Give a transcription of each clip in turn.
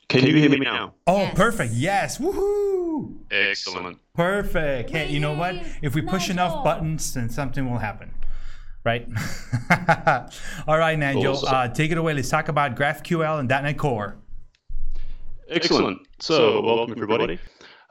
Can you hear me now? Oh, Yes. perfect. Yes. Woohoo. Excellent. Perfect. Hey, you know what? If we push enough Nigel. buttons, then something will happen. Right? All right, Nigel. Awesome. Take it away. Let's talk about GraphQL and .NET Core. Excellent. So, welcome everybody.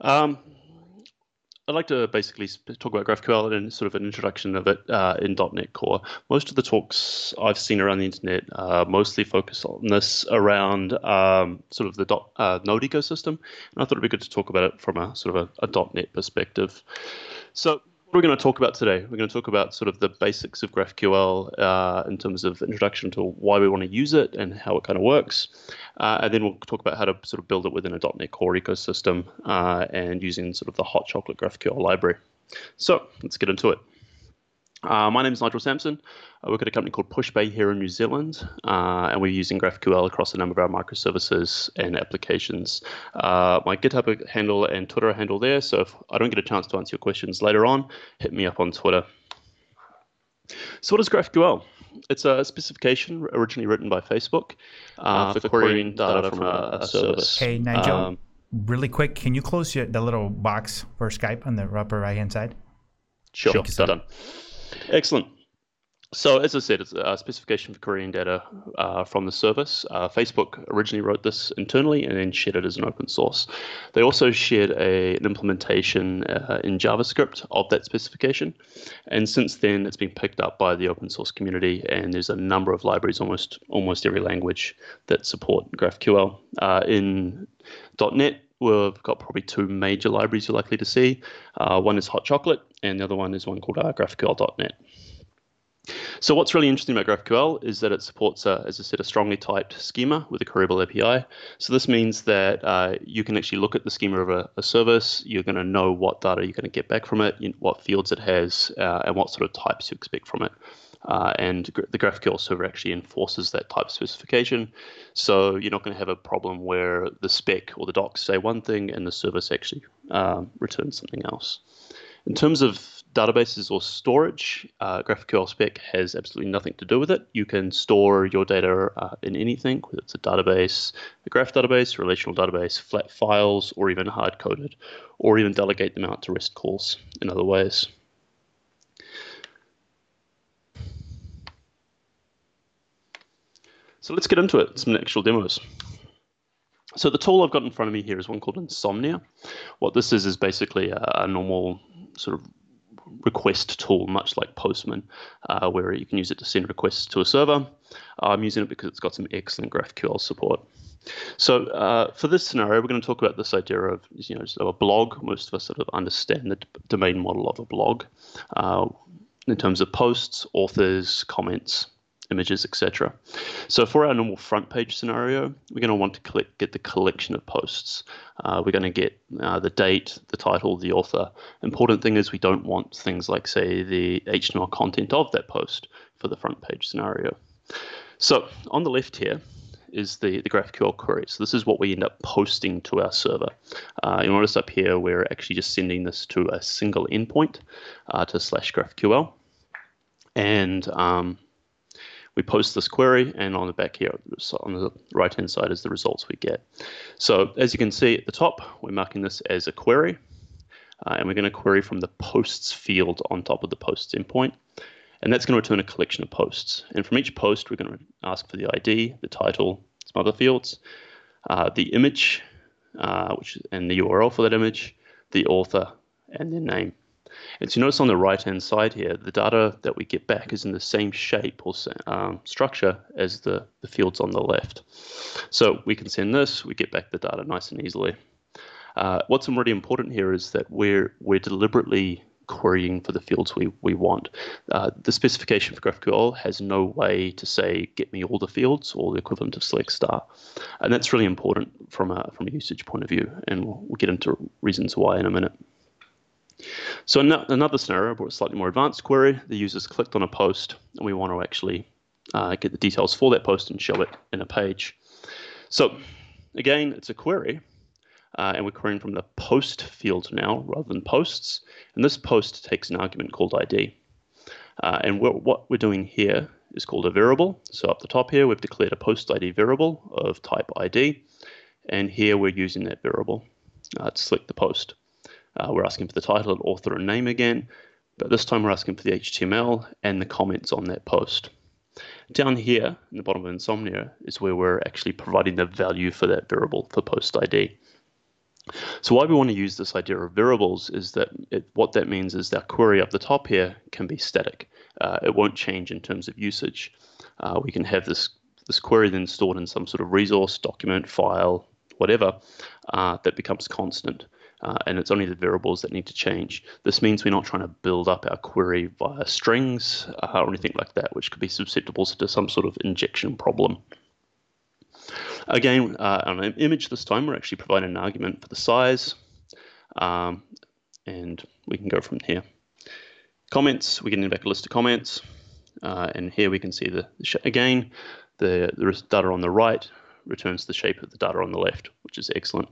I'd like to basically talk about GraphQL and sort of an introduction of it in .NET Core. Most of the talks I've seen around the internet mostly focus on this around sort of the Node ecosystem, and I thought it'd be good to talk about it from a sort of a .NET perspective. So, what are we going to talk about today? We're going to talk about sort of the basics of GraphQL in terms of introduction to why we want to use it and how it kind of works. And then we'll talk about how to sort of build it within a .NET Core ecosystem and using sort of the Hot Chocolate GraphQL library. So let's get into it. My name is Nigel Sampson. I work at a company called Pushpay here in New Zealand, and we're using GraphQL across a number of our microservices and applications. My GitHub handle and Twitter handle there, so if I don't get a chance to answer your questions later on, hit me up on Twitter. So what is GraphQL? It's a specification originally written by Facebook for querying data from a service. Hey, Nigel, really quick, can you close the little box for Skype on the upper right-hand side? Sure, Thank you, sir. done. Excellent. So as I said, it's a specification for querying data from the service. Facebook originally wrote this internally and then shared it as an open source. They also shared an implementation in JavaScript of that specification. And since then, it's been picked up by the open source community, and there's a number of libraries, almost every language, that support GraphQL. In .NET, we've got probably two major libraries you're likely to see. One is Hot Chocolate, and the other one is one called GraphQL.NET. So what's really interesting about GraphQL is that it supports, as I said, a strongly typed schema with a queryable API. So this means that you can actually look at the schema of a service. You're going to know what data you're going to get back from it, what fields it has, and what sort of types you expect from it. And the GraphQL server actually enforces that type specification. So you're not going to have a problem where the spec or the docs say one thing and the service actually returns something else. In terms of databases or storage, GraphQL spec has absolutely nothing to do with it. You can store your data in anything, whether it's a database, a graph database, relational database, flat files, or even hard-coded, or even delegate them out to REST calls in other ways. So let's get into it, some actual demos. So the tool I've got in front of me here is one called Insomnia. What this is basically a normal sort of request tool, much like Postman, where you can use it to send requests to a server. I'm using it because it's got some excellent GraphQL support. So for this scenario, we're going to talk about this idea of a blog. Most of us sort of understand the domain model of a blog in terms of posts, authors, comments, images, etc. So for our normal front page scenario, we're going to want to get the collection of posts. We're going to get the date, the title, the author. Important thing is we don't want things like, say, the HTML content of that post for the front page scenario. So on the left here is the GraphQL query. So this is what we end up posting to our server. You'll notice up here we're actually just sending this to a single endpoint to /GraphQL. And we post this query, and on the back here, on the right-hand side, is the results we get. So as you can see at the top, we're marking this as a query, and we're going to query from the posts field on top of the posts endpoint, and that's going to return a collection of posts. And from each post, we're going to ask for the ID, the title, some other fields, the image, and the URL for that image, the author, and their name. And so you notice on the right-hand side here, the data that we get back is in the same shape or structure as the fields on the left. So we can send this, we get back the data nice and easily. What's really important here is that we're deliberately querying for the fields we want. The specification for GraphQL has no way to say, get me all the fields or the equivalent of select star. And that's really important from a usage point of view. And we'll get into reasons why in a minute. So another scenario, but a slightly more advanced query, the user's clicked on a post, and we want to actually get the details for that post and show it in a page. So again, it's a query, and we're querying from the post field now rather than posts. And this post takes an argument called ID. And what we're doing here is called a variable. So up the top here, we've declared a post ID variable of type ID. And here we're using that variable to select the post. We're asking for the title, author, and name again, but this time we're asking for the HTML and the comments on that post. Down here in the bottom of Insomnia is where we're actually providing the value for that variable for post ID. So why we want to use this idea of variables is that what that means is that query up the top here can be static. It won't change in terms of usage. We can have this query then stored in some sort of resource, document, file, whatever, that becomes constant. And it's only the variables that need to change. This means we're not trying to build up our query via strings or anything like that, which could be susceptible to some sort of injection problem. Again, on an image this time, we're actually providing an argument for the size, and we can go from here. Comments, we're getting back a list of comments, and here we can see the data on the right returns the shape of the data on the left, which is excellent.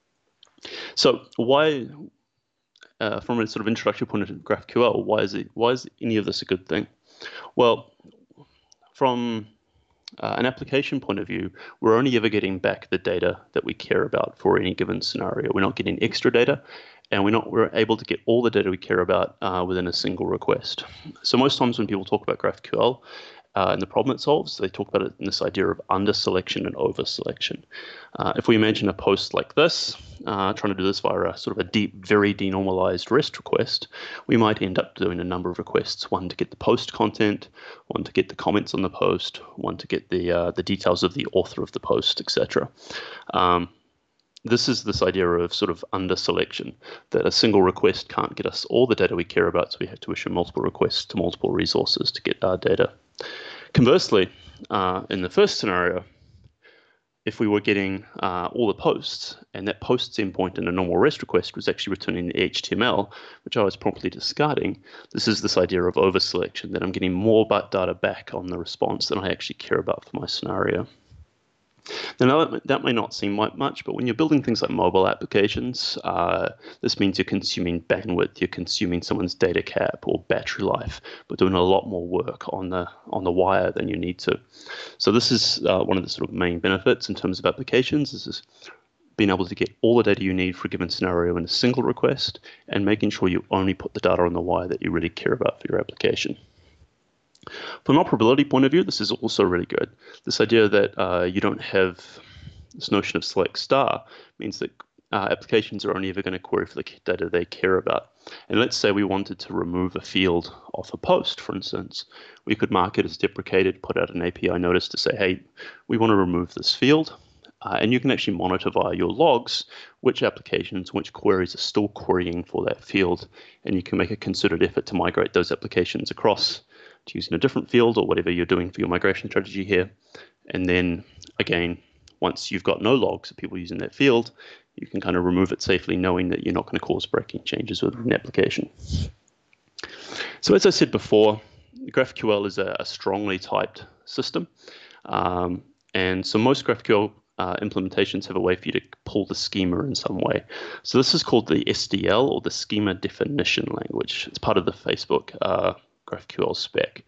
So why, from a sort of introductory point of view, GraphQL, why is any of this a good thing? Well, from an application point of view, we're only ever getting back the data that we care about for any given scenario. We're not getting extra data, and we're able to get all the data we care about within a single request. So most times when people talk about GraphQL and the problem it solves, they talk about it in this idea of under selection and over selection. If we imagine a post like this, trying to do this via a sort of a very denormalized REST request, we might end up doing a number of requests, one to get the post content, one to get the comments on the post, one to get the details of the author of the post, etc. This is this idea of sort of under selection, that a single request can't get us all the data we care about, so we have to issue multiple requests to multiple resources to get our data. Conversely, in the first scenario, if we were getting all the posts, and that posts endpoint in a normal REST request was actually returning the HTML, which I was promptly discarding, this is this idea of over selection, that I'm getting more data back on the response than I actually care about for my scenario. Now, that may not seem like much, but when you're building things like mobile applications, this means you're consuming bandwidth, you're consuming someone's data cap or battery life, but doing a lot more work on the wire than you need to. So this is one of the sort of main benefits in terms of applications. This is being able to get all the data you need for a given scenario in a single request, and making sure you only put the data on the wire that you really care about for your application. From an operability point of view, this is also really good. This idea that you don't have this notion of select star means that applications are only ever going to query for the data they care about. And let's say we wanted to remove a field off a post, for instance. We could mark it as deprecated, put out an API notice to say, hey, we want to remove this field. And you can actually monitor via your logs which applications, which queries are still querying for that field. And you can make a concerted effort to migrate those applications across to using a different field or whatever you're doing for your migration strategy here. And then again, once you've got no logs of people using that field, you can kind of remove it safely, knowing that you're not going to cause breaking changes within the application. So as I said before, GraphQL is a strongly typed system. And so most GraphQL implementations have a way for you to pull the schema in some way. So this is called the SDL, or the Schema Definition Language. It's part of the Facebook GraphQL spec.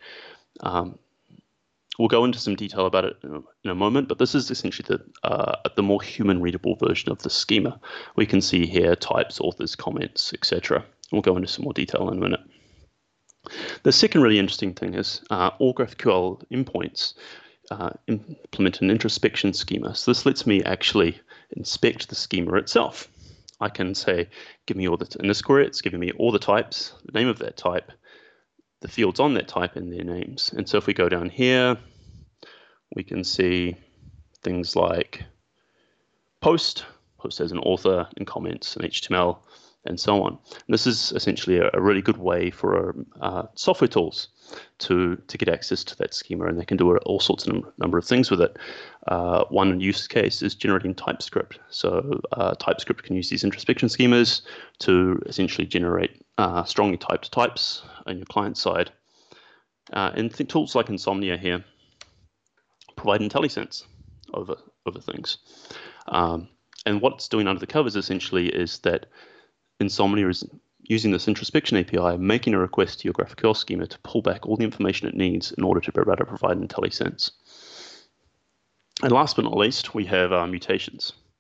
We'll go into some detail about it in a moment, but this is essentially the more human-readable version of the schema. We can see here types, authors, comments, etc. We'll go into some more detail in a minute. The second really interesting thing is all GraphQL endpoints implement an introspection schema. So this lets me actually inspect the schema itself. I can say, give me all the, in this query, it's giving me all the types, the name of that type, the fields on that type, and their names. And so if we go down here, we can see things like post as an author, and comments, and HTML, and so on. And this is essentially a really good way for software tools to get access to that schema, and they can do all sorts of number of things with it. One use case is generating TypeScript. So TypeScript can use these introspection schemas to essentially generate strongly typed types on your client side. And tools like Insomnia here provide IntelliSense over things. And what it's doing under the covers essentially is that Insomnia is using this introspection API, making a request to your GraphQL schema to pull back all the information it needs in order to be able to provide IntelliSense. And last but not least, we have mutations.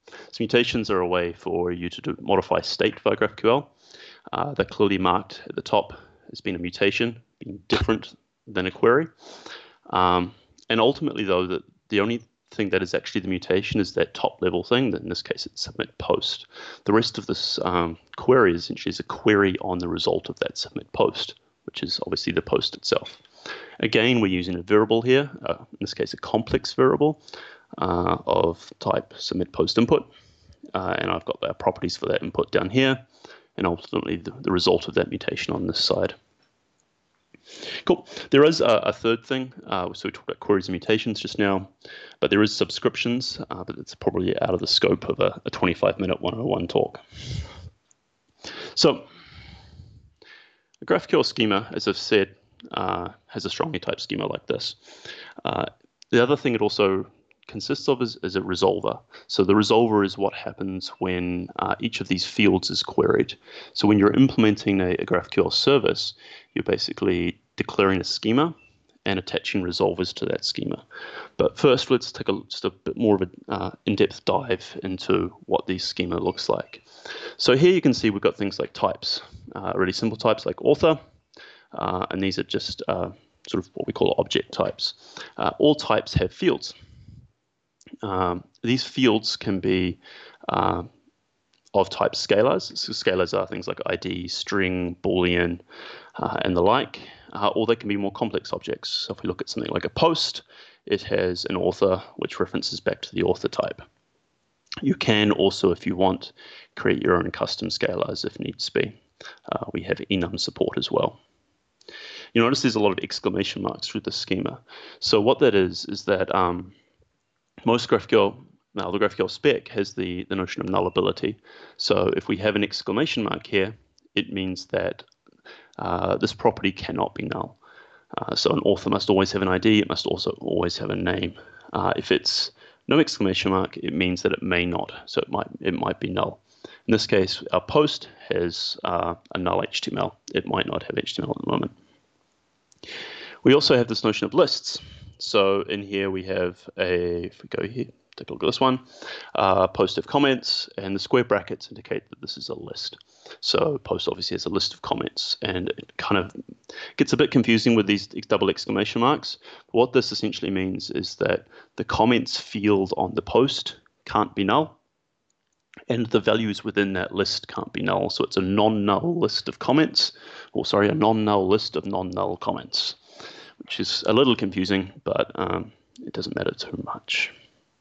So mutations are a way for you to modify state via GraphQL. They're clearly marked at the top as being a mutation, being different than a query. And ultimately, though, the only thing that is actually the mutation is that top level thing. In this case, it's submit post. The rest of this query essentially is a query on the result of that submit post, which is obviously the post itself. Again, we're using a variable here, in this case, a complex variable of type submit post input. And I've got the properties for that input down here, and ultimately the result of that mutation on this side. Cool. There is a third thing. So we talked about queries and mutations just now, but there is subscriptions, but it's probably out of the scope of a 25-minute 101 talk. So a GraphQL schema, as I've said, has a strongly typed schema like this. The other thing it also consists of is a resolver. So the resolver is what happens when each of these fields is queried. So when you're implementing a GraphQL service, you're basically declaring a schema and attaching resolvers to that schema. But first, let's take just a bit more of an in-depth dive into what the schema looks like. So here you can see we've got things like types, really simple types like author, and these are just sort of what we call object types. All types have fields. These fields can be of type scalars. So scalars are things like ID, string, Boolean, and the like, or they can be more complex objects. So if we look at something like a post, it has an author, which references back to the author type. You can also, if you want, create your own custom scalars if needs be. We have enum support as well. You notice there's a lot of exclamation marks through the schema. So what that is that most GraphQL, now the GraphQL spec has the notion of nullability. So if we have an exclamation mark here, it means that this property cannot be null. So an author must always have an ID. It must also always have a name. If it's no exclamation mark, it means that it may not. So it might be null. In this case, our post has a null HTML. It might not have HTML at the moment. We also have this notion of lists. So in here we have if we go here, take a look at this one, post of comments, and the square brackets indicate that this is a list. So post obviously has a list of comments, and it kind of gets a bit confusing with these double exclamation marks. What this essentially means is that the comments field on the post can't be null, and the values within that list can't be null. So it's a non-null list of comments, or sorry, a non-null list of non-null comments, which is a little confusing, but it doesn't matter too much.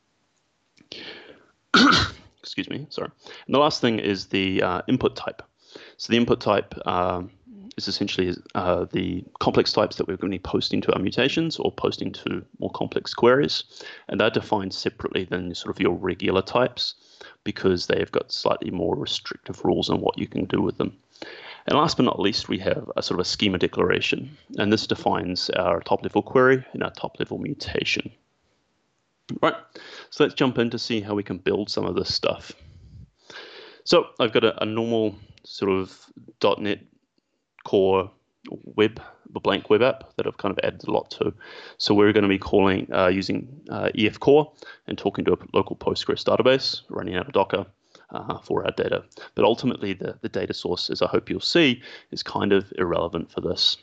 Excuse me, sorry. And the last thing is the input type. So the input type is essentially the complex types that we're going to be posting to our mutations or posting to more complex queries. And they're defined separately than sort of your regular types because they've got slightly more restrictive rules on what you can do with them. And last but not least, we have a sort of a schema declaration. And this defines our top-level query and our top-level mutation. Right, so let's jump in to see how we can build some of this stuff. So I've got a normal sort of .NET Core web, a blank web app that I've kind of added a lot to. So we're going to be calling using EF Core and talking to a local Postgres database, running out of Docker for our data. But ultimately, the data source, as I hope you'll see, is kind of irrelevant for this.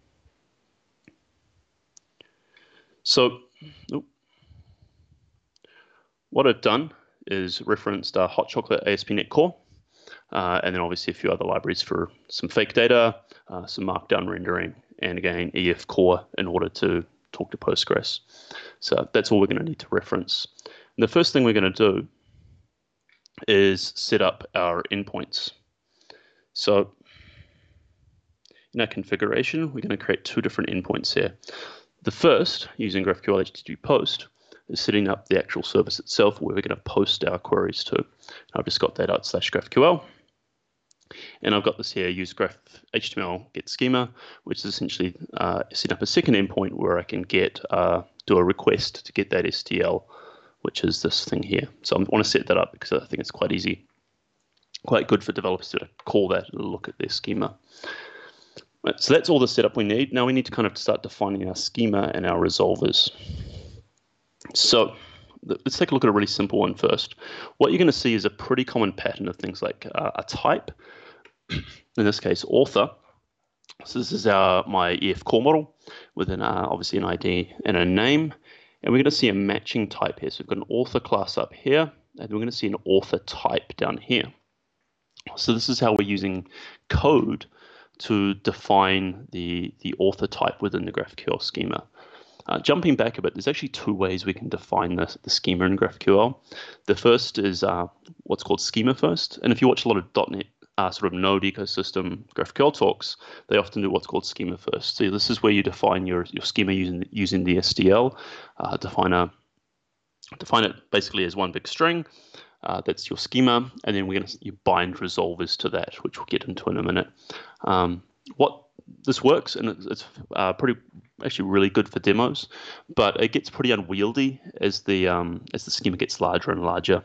So, what I've done is referenced Hot Chocolate ASP.NET Core, and then obviously a few other libraries for some fake data, some markdown rendering, and again, EF Core in order to talk to Postgres. So that's all we're going to need to reference. And the first thing we're going to do is set up our endpoints. So in our configuration, we're going to create two different endpoints here. The first, using GraphQL HTTP POST, is setting up the actual service itself where we're going to post our queries to. I've just got that out/GraphQL. And I've got this here, use graph HTML get schema, which is essentially setting up a second endpoint where I can get do a request to get that STL, which is this thing here. So I want to set that up because I think it's quite easy, quite good for developers to call that and look at their schema. Right, so that's all the setup we need. Now we need to kind of start defining our schema and our resolvers. So let's take a look at a really simple one first. What you're going to see is a pretty common pattern of things like a type, in this case, author. So this is my EF core model with obviously an ID and a name. And we're going to see a matching type here. So we've got an author class up here, and we're going to see an author type down here. So this is how we're using code to define the author type within the GraphQL schema. Jumping back a bit, there's actually two ways we can define the schema in GraphQL. The first is what's called schema first. And if you watch a lot of .NET sort of Node ecosystem GraphQL talks, they often do what's called schema first. So this is where you define your schema using the SDL. Define it basically as one big string. That's your schema, and then you bind resolvers to that, which we'll get into in a minute. What this works, and it's actually really good for demos, but it gets pretty unwieldy as the schema gets larger and larger.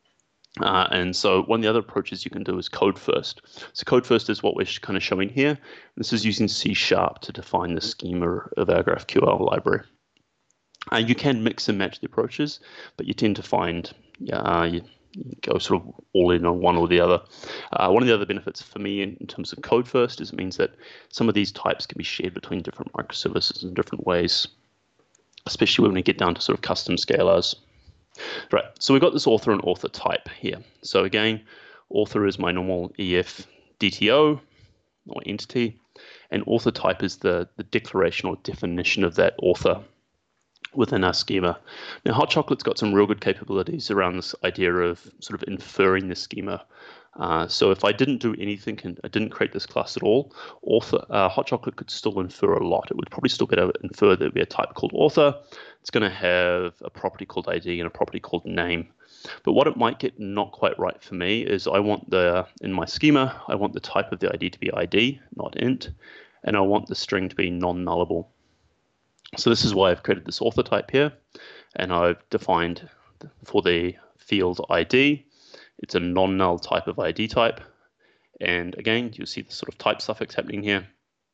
And so one of the other approaches you can do is code first. So code first is what we're kind of showing here. This is using C# to define the schema of our GraphQL library. You can mix and match the approaches, but you tend to find you go sort of all in on one or the other. One of the other benefits for me in terms of code first is it means that some of these types can be shared between different microservices in different ways, especially when we get down to sort of custom scalars. Right, so we've got this author and author type here. So again, author is my normal EF DTO or entity, and author type is the declaration or definition of that author within our schema. Now, Hot Chocolate's got some real good capabilities around this idea of sort of inferring the schema. So if I didn't do anything and I didn't create this class at all, Hot Chocolate could still infer a lot. It would probably still be able to infer that there'd be a type called author. It's going to have a property called ID and a property called name. But what it might get not quite right for me is in my schema, I want the type of the ID to be ID, not int, and I want the string to be non-nullable. So this is why I've created this author type here, and I've defined for the field ID, it's a non-null type of ID type. And again, you'll see the sort of type suffix happening here.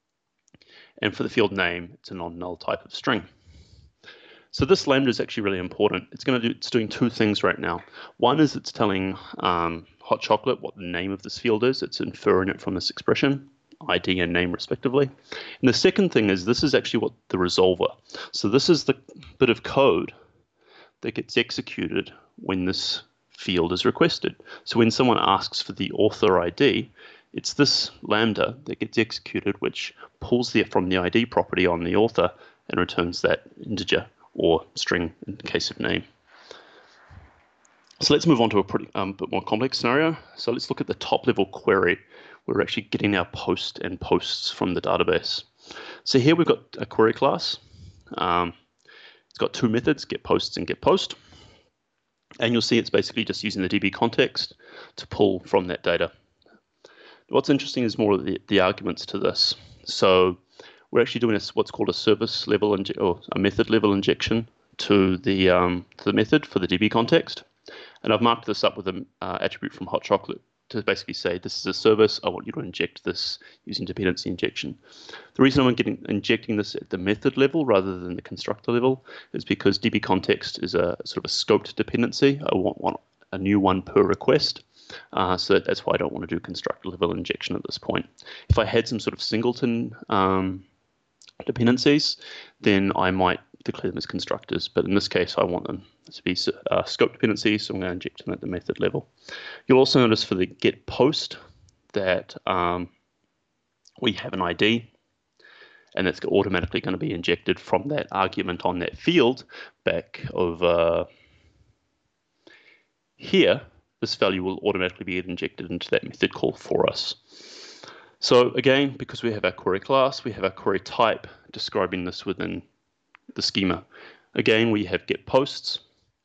And for the field name, it's a non-null type of string. So this lambda is actually really important. It's doing two things right now. One is it's telling Hot Chocolate what the name of this field is. It's inferring it from this expression, ID and name respectively. And the second thing is this is actually what the resolver. So this is the bit of code that gets executed when this field is requested. So when someone asks for the author ID, it's this lambda that gets executed, which pulls from the ID property on the author and returns that integer or string in the case of name. So let's move on to a pretty bit more complex scenario. So let's look at the top level query. We're actually getting our post and posts from the database. So here we've got a query class. It's got two methods, get posts and get post. And you'll see it's basically just using the DB context to pull from that data. What's interesting is more of the arguments to this. So we're actually doing what's called a service level or a method level injection to the method for the DB context. And I've marked this up with an attribute from Hot Chocolate to basically say this is a service. I want you to inject this using dependency injection. The reason I'm injecting this at the method level rather than the constructor level is because DB context is a sort of a scoped dependency. I want a new one per request. So that's why I don't want to do constructor level injection at this point. If I had some sort of singleton dependencies, then I might declare them as constructors. But in this case, I want them to be scope dependencies, so I'm going to inject them at the method level. You'll also notice for the get post that we have an ID, and it's automatically going to be injected from that argument on that field back over here. This value will automatically be injected into that method call for us. So again, because we have our query class, we have our query type describing this within the schema. Again, we have get posts.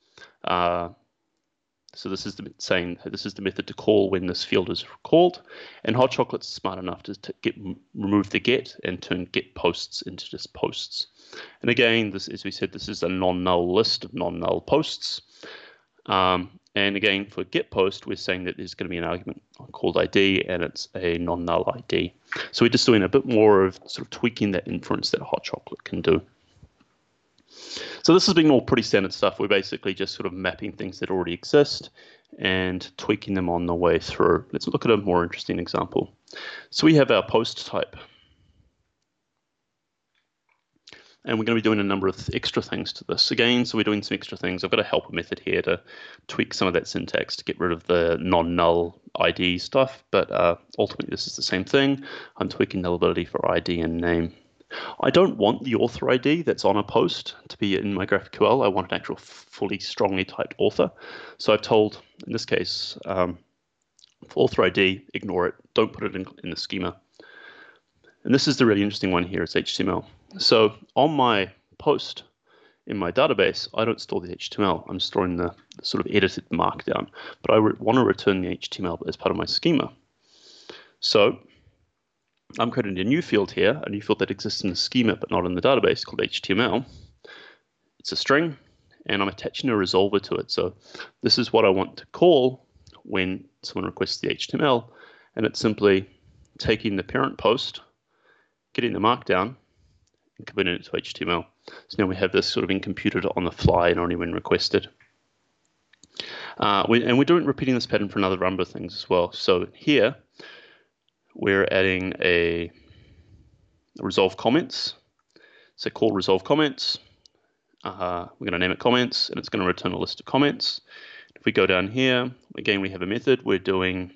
So this is saying this is the method to call when this field is called. And Hot Chocolate's smart enough to remove the get and turn get posts into just posts. And again, this, as we said, this is a non-null list of non-null posts. And again, for get post, we're saying that there's going to be an argument called ID, and it's a non-null ID. So we're just doing a bit more of sort of tweaking that inference that Hot Chocolate can do. So this has been all pretty standard stuff. We're basically just sort of mapping things that already exist and tweaking them on the way through. Let's look at a more interesting example. So we have our post type. And we're going to be doing a number of extra things to this. Again, so we're doing some extra things. I've got a helper method here to tweak some of that syntax to get rid of the non-null ID stuff, but ultimately this is the same thing. I'm tweaking nullability for ID and name. I don't want the author ID that's on a post to be in my GraphQL. I want an actual fully strongly typed author. So I've told, in this case, for author ID, ignore it. Don't put it in the schema. And this is the really interesting one here, it's HTML. So on my post in my database, I don't store the HTML. I'm storing the sort of edited markdown, but I want to return the HTML as part of my schema. So I'm creating a new field here, a new field that exists in the schema but not in the database, called HTML. It's a string, and I'm attaching a resolver to it. So this is what I want to call when someone requests the HTML, and it's simply taking the parent post, getting the markdown, and converting it to HTML. So now we have this sort of being computed on the fly and only when requested. And we're repeating this pattern for another number of things as well. So here, we're adding a resolve comments. So call resolve comments. We're going to name it comments, and it's going to return a list of comments. If we go down here, again, we have a method. We're doing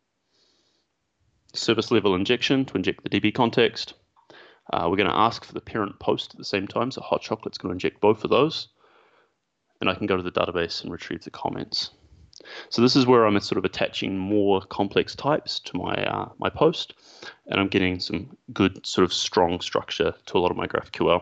service level injection to inject the DB context. We're going to ask for the parent post at the same time. So Hot Chocolate's going to inject both of those. And I can go to the database and retrieve the comments. So this is where I'm sort of attaching more complex types to my my post, and I'm getting some good sort of strong structure to a lot of my GraphQL.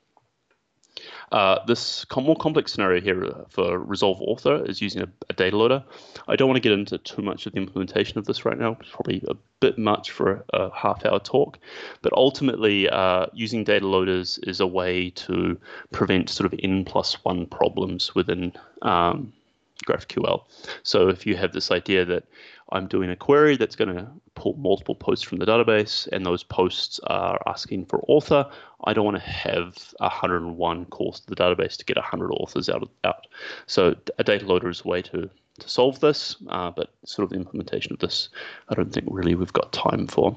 This more complex scenario here for resolve author is using a data loader. I don't want to get into too much of the implementation of this right now. It's probably a bit much for a half-hour talk, but ultimately using data loaders is a way to prevent sort of N+1 problems within GraphQL. So if you have this idea that I'm doing a query that's going to pull multiple posts from the database, and those posts are asking for author, I don't want to have 101 calls to the database to get 100 authors out. So a data loader is a way to solve this, but sort of the implementation of this, I don't think really we've got time for.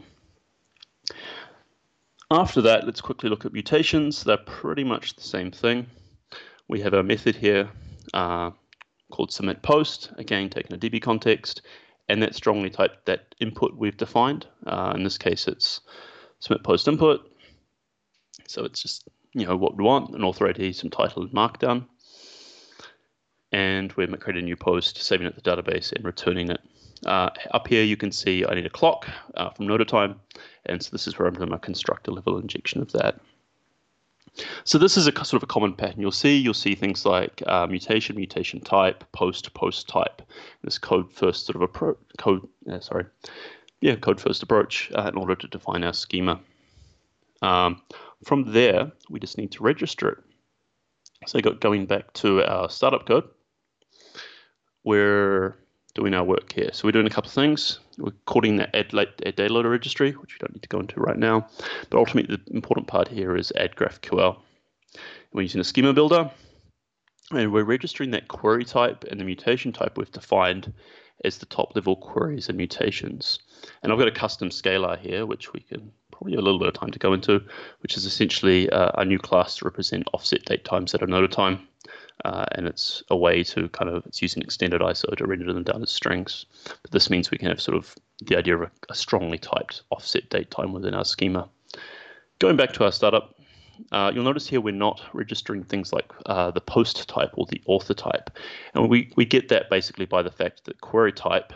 After that, let's quickly look at mutations. They're pretty much the same thing. We have our method here called submit post, again taking a DB context, and that strongly typed that input we've defined. In this case, it's submit post input. So it's just what we want, an author ID, some title and markdown. And we're creating a new post, saving it to the database and returning it. Up here you can see I need a clock from NotiTime, and so this is where I'm doing my constructor level injection of that. So this is a sort of a common pattern you'll see things like mutation type, post type. This code first sort of approach, code first approach in order to define our schema. From there, we just need to register it. So going back to our startup code, we're doing our work here. So we're doing a couple of things. We're calling the add data loader registry, which we don't need to go into right now. But ultimately, the important part here is add GraphQL. We're using a schema builder, and we're registering that query type and the mutation type we've defined as the top level queries and mutations. And I've got a custom scalar here, which we can probably have a little bit of time to go into, which is essentially a new class to represent offset date times at a NotiTime. And it's a way to it's using extended ISO to render them down as strings. But this means we can have sort of the idea of a strongly typed offset date time within our schema. Going back to our startup, you'll notice here we're not registering things like the post type or the author type. And we get that basically by the fact that query type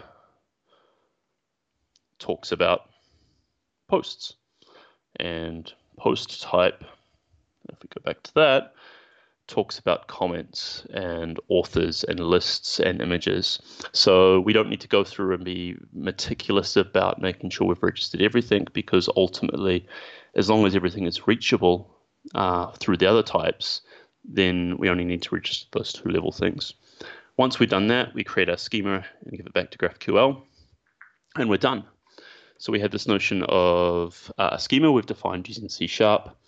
talks about posts. And post type, if we go back to that, talks about comments and authors and lists and images. So we don't need to go through and be meticulous about making sure we've registered everything, because ultimately, as long as everything is reachable through the other types, then we only need to register those two level things. Once we've done that, we create our schema and give it back to GraphQL, and we're done. So we have this notion of a schema we've defined using C#,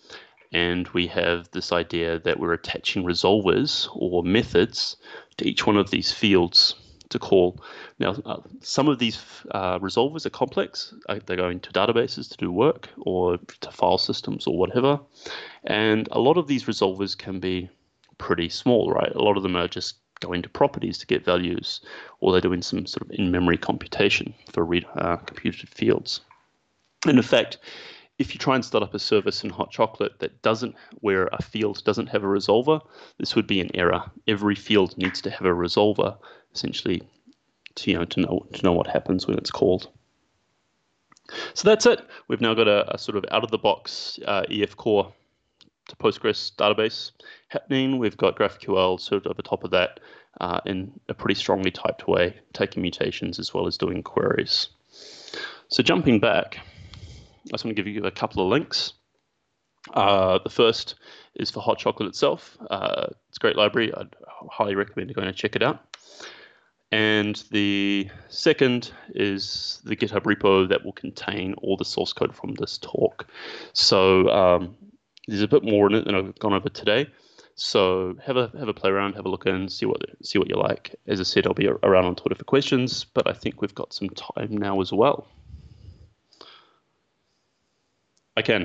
and we have this idea that we're attaching resolvers or methods to each one of these fields to call. Now, some of these resolvers are complex. They're going to databases to do work or to file systems or whatever. And a lot of these resolvers can be pretty small, right? A lot of them are just going to properties to get values, or they're doing some sort of in-memory computation for computed fields. And in fact, if you try and start up a service in Hot Chocolate where a field doesn't have a resolver, this would be an error. Every field needs to have a resolver, essentially, to know what happens when it's called. So that's it. We've now got a sort of out-of-the-box EF Core to Postgres database happening. We've got GraphQL served over top of that in a pretty strongly typed way, taking mutations as well as doing queries. So jumping back, I just want to give you a couple of links. The first is for Hot Chocolate itself. It's a great library. I'd highly recommend going and check it out. And the second is the GitHub repo that will contain all the source code from this talk. So there's a bit more in it than I've gone over today. So have a play around, have a look in, see what you like. As I said, I'll be around on Twitter for questions, but I think we've got some time now as well. I can.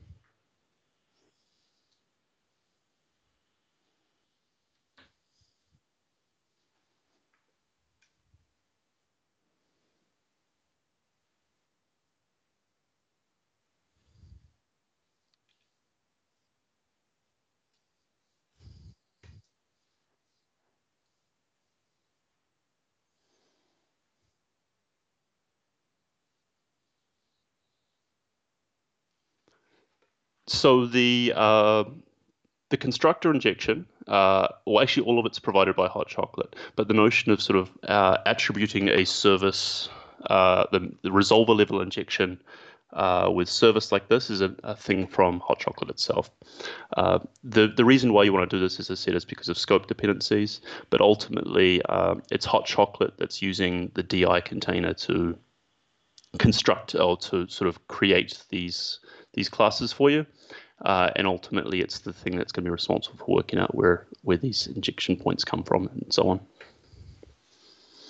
So the constructor injection, well, actually all of it's provided by Hot Chocolate, but the notion of sort of attributing a service, the resolver level injection with service like this is a thing from Hot Chocolate itself. The reason why you want to do this, as I said, is because of scope dependencies, but ultimately it's Hot Chocolate that's using the DI container to construct or to sort of create these classes for you. And ultimately, it's the thing that's going to be responsible for working out where these injection points come from and so on.